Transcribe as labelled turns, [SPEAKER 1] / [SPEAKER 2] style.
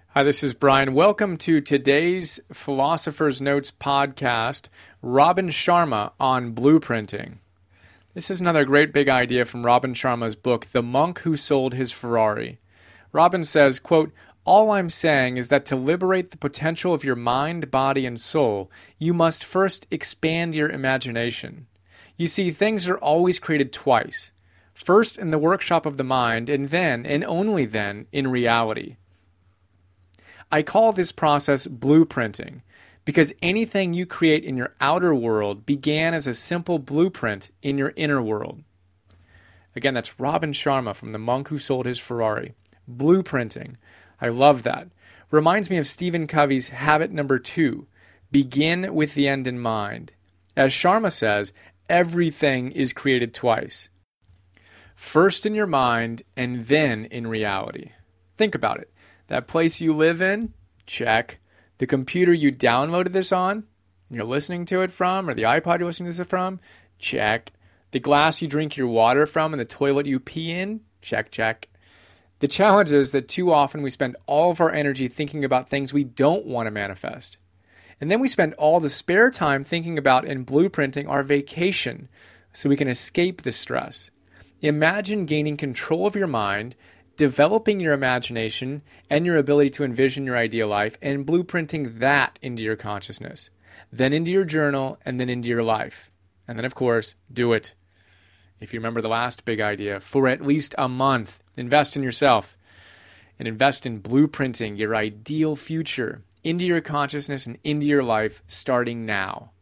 [SPEAKER 1] Hi, this is Brian. Welcome to today's Philosopher's Notes podcast, Robin Sharma on blueprinting. This is another great big idea from Robin Sharma's book, The Monk Who Sold His Ferrari. Robin says, quote, "All I'm saying is that to liberate the potential of your mind, body, and soul, you must first expand your imagination. You see, things are always created twice. First in the workshop of the mind, and then, and only then, in reality. I call this process blueprinting because anything you create in your outer world began as a simple blueprint in your inner world." Again, that's Robin Sharma from The Monk Who Sold His Ferrari. Blueprinting. I love that. Reminds me of Stephen Covey's habit number 2, begin with the end in mind. As Sharma says, everything is created twice. First in your mind and then in reality. Think about it. That place you live in? Check. The computer you downloaded this on, and you're listening to it from, or the iPod you're listening to this from? Check. The glass you drink your water from and the toilet you pee in? Check, check. The challenge is that too often we spend all of our energy thinking about things we don't want to manifest. And then we spend all the spare time thinking about and blueprinting our vacation so we can escape the stress. Imagine gaining control of your mind, developing your imagination and your ability to envision your ideal life, and blueprinting that into your consciousness, then into your journal, and then into your life. And then, of course, do it. If you remember the last big idea, for at least a month, invest in yourself and invest in blueprinting your ideal future into your consciousness and into your life starting now.